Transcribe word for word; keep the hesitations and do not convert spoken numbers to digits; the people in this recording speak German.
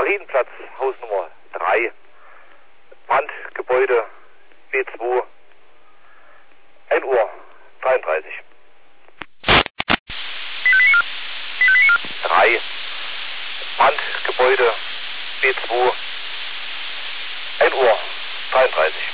Marienplatz, Hausnummer drei, Brandgebäude B zwei, ein Uhr dreiunddreißig. drei, Brandgebäude B zwei, ein Uhr dreiunddreißig.